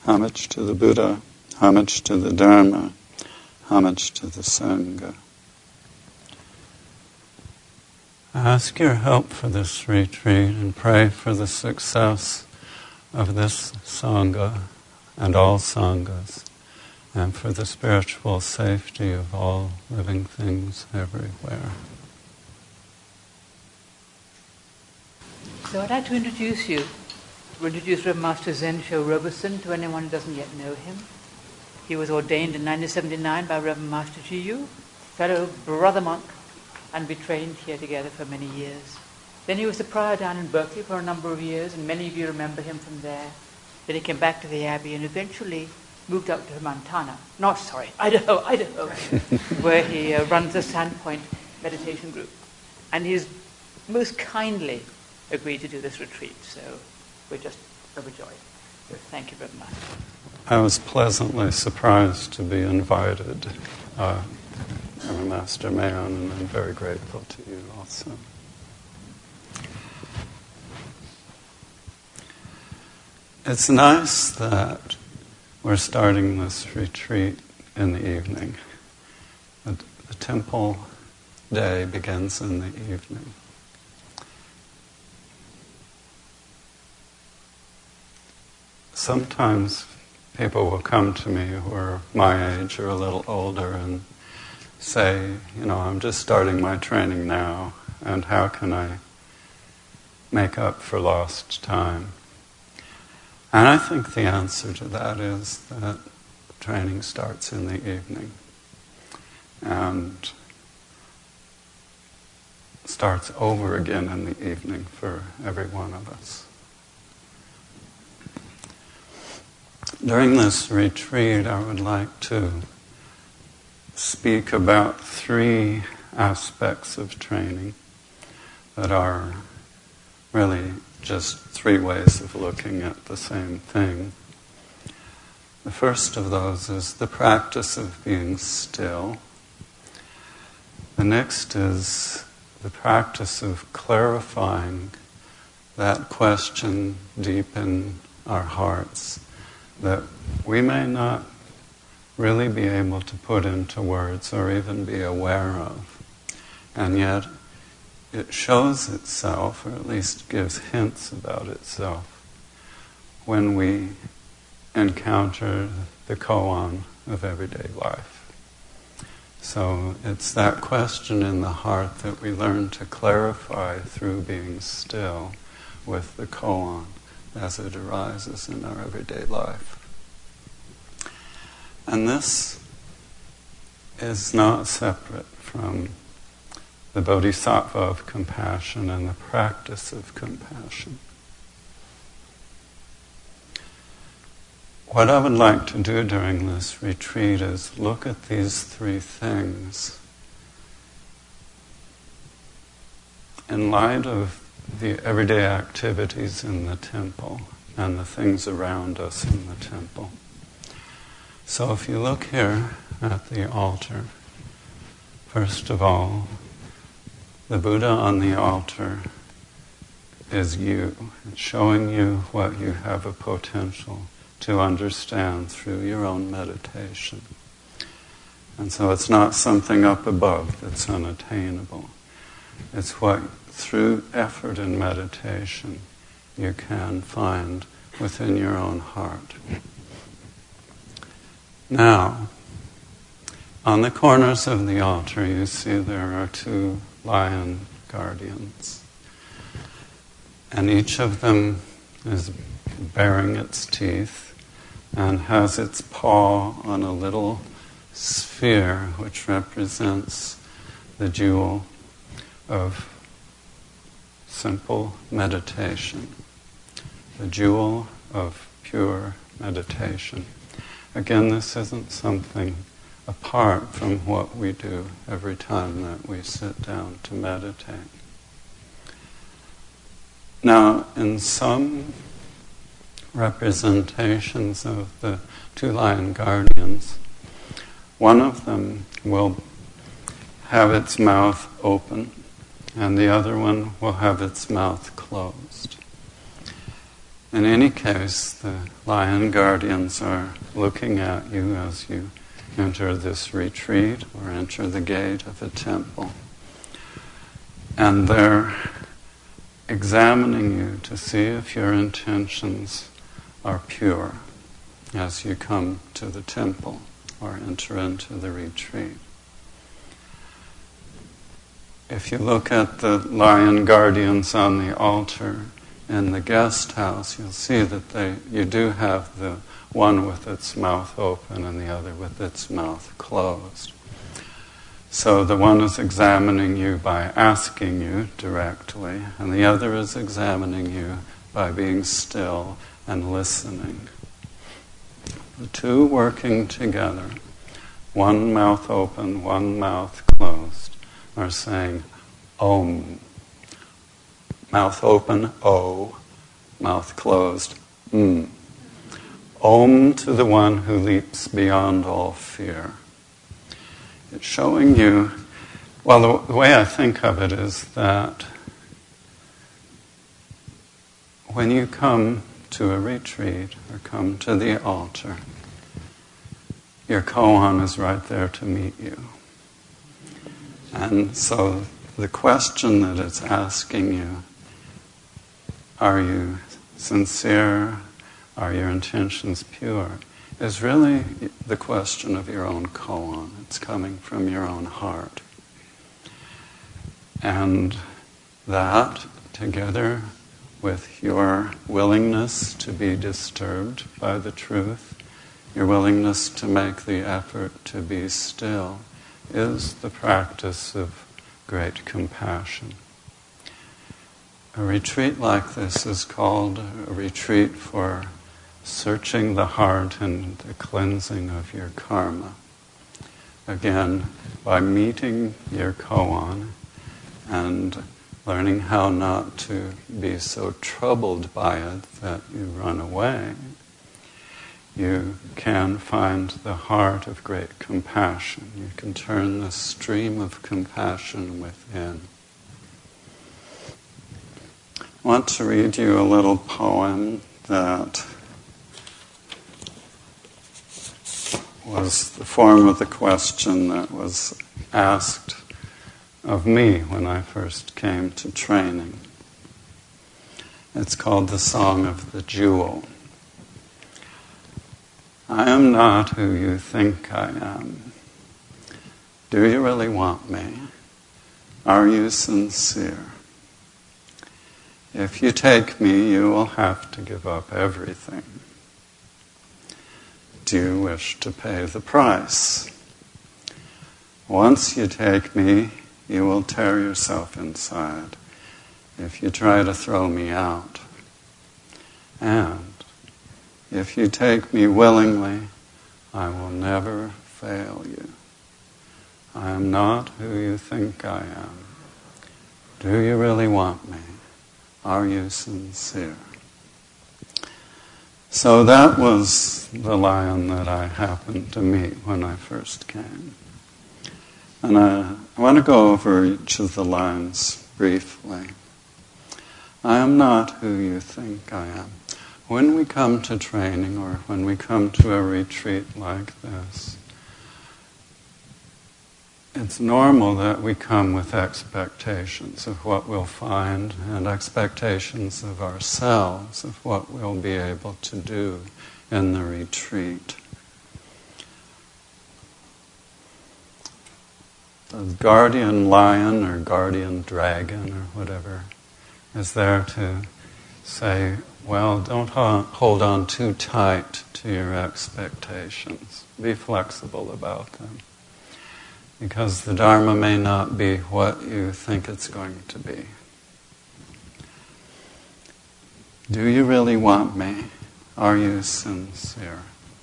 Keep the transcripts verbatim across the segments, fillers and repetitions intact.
homage to the Buddha, homage to the Dharma, homage to the Sangha. Ask your help for this retreat and pray for the success of this Sangha and all Sanghas, and for the spiritual safety of all living things everywhere. So I'd like to introduce you, to introduce Reverend Master Zensho Robertson to anyone who doesn't yet know him. He was ordained in nineteen seventy-nine by Reverend Master Jiyu, fellow brother monk, and we trained here together for many years. Then he was the prior down in Berkeley for a number of years, and many of you remember him from there. Then he came back to the Abbey and eventually moved up to Montana. No, sorry, Idaho, Idaho, where he uh, runs the Sandpoint meditation group. And he's most kindly agreed to do this retreat, so we're just overjoyed. So thank you very much. I was pleasantly surprised to be invited, uh, Reverend Master Mayon, and I'm very grateful to you also. It's nice that we're starting this retreat in the evening. The, the temple day begins in the evening. Sometimes people will come to me who are my age or a little older and say, you know, I'm just starting my training now, and how can I make up for lost time? And I think the answer to that is that training starts in the evening and starts over again in the evening for every one of us. During this retreat, I would like to speak about three aspects of training that are really just three ways of looking at the same thing. The first of those is the practice of being still. The next is the practice of clarifying that question deep in our hearts that we may not really be able to put into words or even be aware of. And yet it shows itself, or at least gives hints about itself, when we encounter the koan of everyday life. So it's that question in the heart that we learn to clarify through being still with the koan as it arises in our everyday life. And this is not separate from the bodhisattva of compassion and the practice of compassion. What I would like to do during this retreat is look at these three things in light of the everyday activities in the temple and the things around us in the temple. So if you look here at the altar, first of all, the Buddha on the altar is you. It's showing you what you have a potential to understand through your own meditation. And so it's not something up above that's unattainable. It's what, through effort and meditation, you can find within your own heart. Now, on the corners of the altar, you see there are two lion guardians. And each of them is baring its teeth and has its paw on a little sphere which represents the jewel of simple meditation, the jewel of pure meditation. Again, this isn't something apart from what we do every time that we sit down to meditate. Now, in some representations of the two lion guardians, one of them will have its mouth open and the other one will have its mouth closed. In any case, the lion guardians are looking at you as you enter this retreat or enter the gate of a temple. And they're examining you to see if your intentions are pure as you come to the temple or enter into the retreat. If you look at the lion guardians on the altar in the guest house, you'll see that they you do have the one with its mouth open and the other with its mouth closed. So the one is examining you by asking you directly, and the other is examining you by being still and listening. The two working together, one mouth open, one mouth closed, are saying Om. Mouth open, O. Mouth closed, M. Om to the one who leaps beyond all fear. It's showing you, well, the, the way I think of it is that when you come to a retreat or come to the altar, your koan is right there to meet you. And so the question that it's asking you, are you sincere? Are your intentions pure? Is really the question of your own koan. It's coming from your own heart. And that, together with your willingness to be disturbed by the truth, your willingness to make the effort to be still, is the practice of great compassion. A retreat like this is called a retreat for searching the heart and the cleansing of your karma. Again, by meeting your koan and learning how not to be so troubled by it that you run away, you can find the heart of great compassion. You can turn the stream of compassion within. I want to read you a little poem that was the form of the question that was asked of me when I first came to training. It's called The Song of the Jewel. I am not who you think I am. Do you really want me? Are you sincere? If you take me, you will have to give up everything. Do you wish to pay the price? Once you take me, you will tear yourself inside if you try to throw me out. And if you take me willingly, I will never fail you. I am not who you think I am. Do you really want me? Are you sincere? So that was the lion that I happened to meet when I first came. And I, I want to go over each of the lines briefly. I am not who you think I am. When we come to training or when we come to a retreat like this, it's normal that we come with expectations of what we'll find and expectations of ourselves, of what we'll be able to do in the retreat. The guardian lion or guardian dragon or whatever is there to say, well, don't hold on too tight to your expectations. Be flexible about them. Because the Dharma may not be what you think it's going to be. Do you really want me? Are you sincere?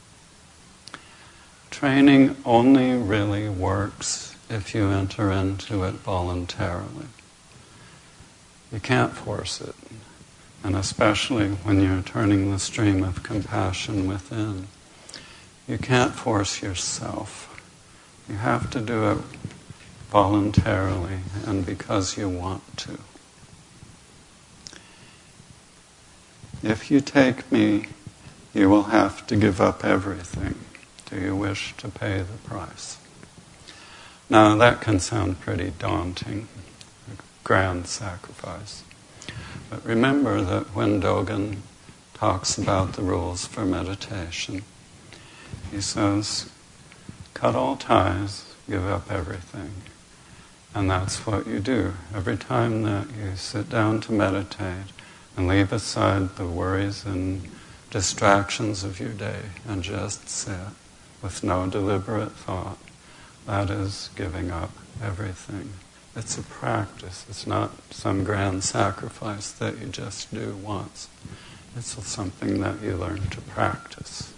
Training only really works if you enter into it voluntarily. You can't force it. And especially when you're turning the stream of compassion within, you can't force yourself. You have to do it voluntarily and because you want to. if you take me, you will have to give up everything. Do you wish to pay the price? Now that can sound pretty daunting, a grand sacrifice. But remember that when Dogen talks about the rules for meditation, he says, cut all ties, give up everything. And that's what you do. Every time that you sit down to meditate and leave aside the worries and distractions of your day and just sit with no deliberate thought, that is giving up everything. It's a practice. It's not some grand sacrifice that you just do once. It's something that you learn to practice.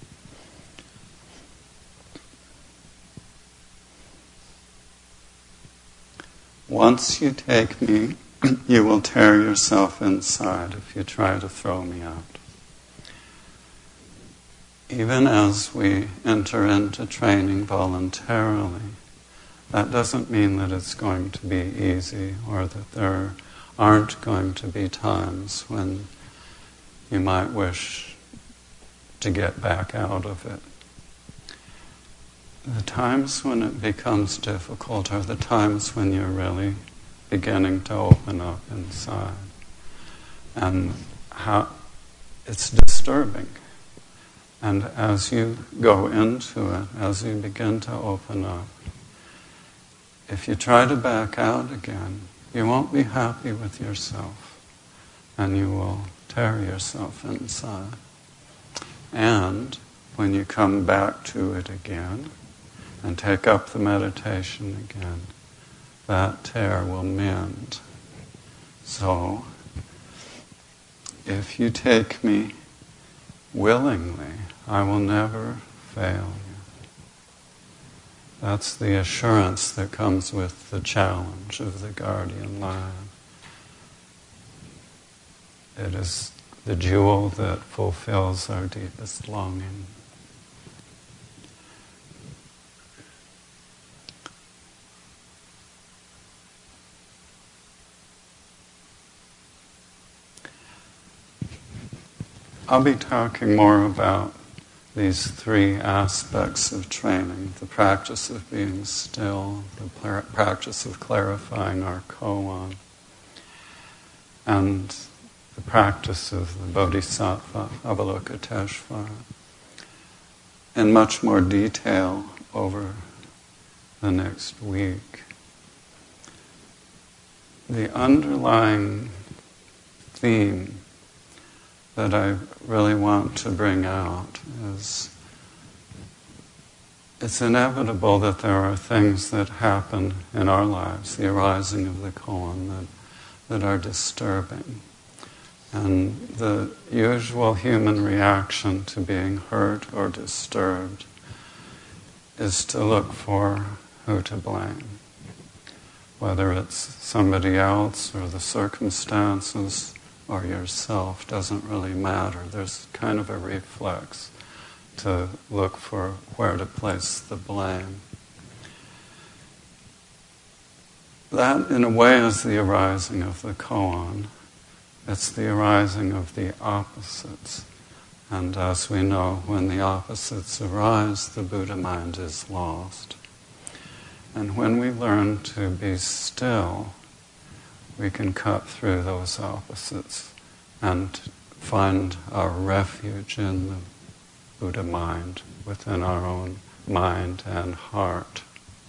Once you take me, you will tear yourself inside if you try to throw me out. Even as we enter into training voluntarily, that doesn't mean that it's going to be easy or that there aren't going to be times when you might wish to get back out of it. The times when it becomes difficult are the times when you're really beginning to open up inside. And how it's disturbing. And as you go into it, as you begin to open up, if you try to back out again, you won't be happy with yourself, and you will tear yourself inside. And when you come back to it again, and take up the meditation again, that tear will mend. So, if you take me willingly, I will never fail you. That's the assurance that comes with the challenge of the guardian lion. It is the jewel that fulfills our deepest longing. I'll be talking more about these three aspects of training: the practice of being still, the pl- practice of clarifying our koan, and the practice of the Bodhisattva Avalokiteshvara in much more detail over the next week. The underlying theme that I really want to bring out is it's inevitable that there are things that happen in our lives, the arising of the koan, that, that are disturbing. And the usual human reaction to being hurt or disturbed is to look for who to blame. Whether it's somebody else or the circumstances or yourself, doesn't really matter. There's kind of a reflex to look for where to place the blame. That, in a way, is the arising of the koan. It's the arising of the opposites. And as we know, when the opposites arise, the Buddha mind is lost. And when we learn to be still, we can cut through those opposites and find our refuge in the Buddha mind, within our own mind and heart.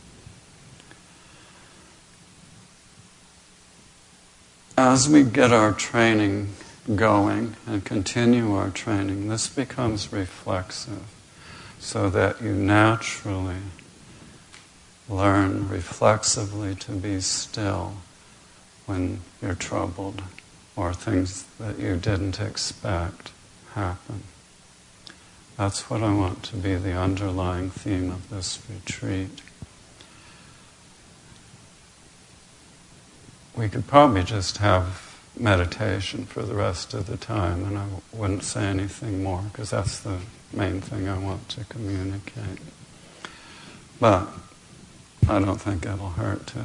As we get our training going and continue our training, this becomes reflexive, so that you naturally learn reflexively to be still when you're troubled or things that you didn't expect happen. That's what I want to be the underlying theme of this retreat. We could probably just have meditation for the rest of the time, and I wouldn't say anything more, because that's the main thing I want to communicate. But I don't think it'll hurt to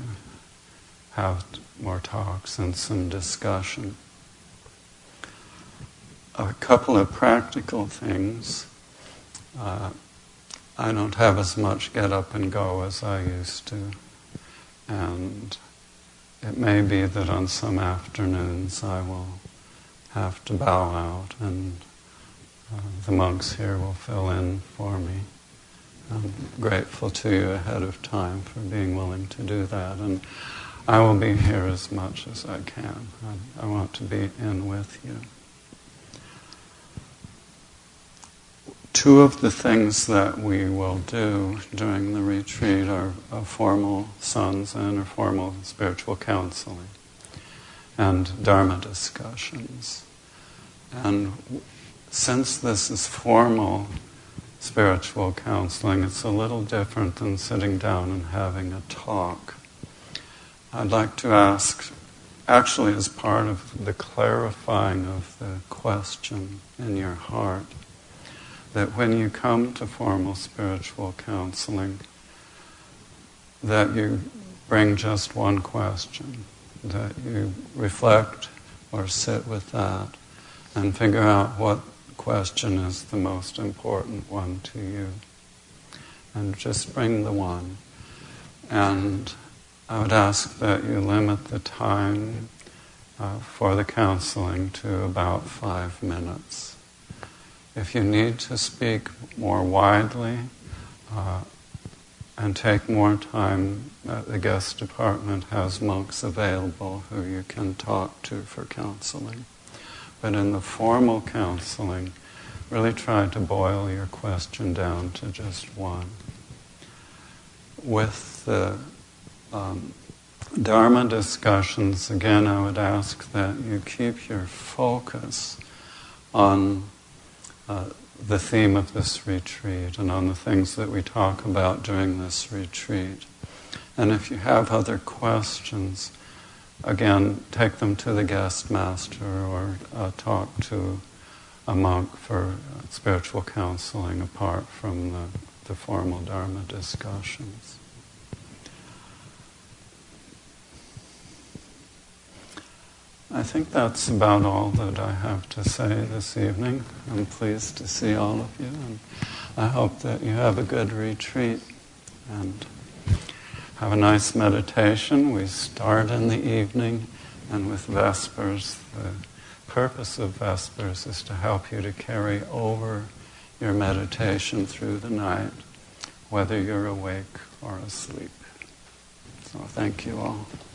have more talks and some discussion. a couple of practical things. Uh, I don't have as much get up and go as I used to. And it may be that on some afternoons I will have to bow out, and uh, the monks here will fill in for me. I'm grateful to you ahead of time for being willing to do that. And I will be here as much as I can. I, I want to be in with you. Two of the things that we will do during the retreat are, are formal sanzen, or formal spiritual counseling, and Dharma discussions. And since this is formal spiritual counseling, it's a little different than sitting down and having a talk. I'd like to ask, actually as part of the clarifying of the question in your heart, that when you come to formal spiritual counseling, that you bring just one question, that you reflect or sit with that and figure out what question is the most important one to you. And just bring the one. And I would ask that you limit the time uh, for the counseling to about five minutes. If you need to speak more widely uh, and take more time, uh, the guest department has monks available who you can talk to for counseling. But in the formal counseling, really try to boil your question down to just one. With the um, Dharma discussions, again, I would ask that you keep your focus on Uh, the theme of this retreat and on the things that we talk about during this retreat. And if you have other questions, again, take them to the guest master or uh, talk to a monk for uh, spiritual counseling apart from the, the formal Dharma discussions. I think that's about all that I have to say this evening. I'm pleased to see all of you, and I hope that you have a good retreat and have a nice meditation. We start in the evening, and with Vespers, the purpose of Vespers is to help you to carry over your meditation through the night, whether you're awake or asleep. So thank you all.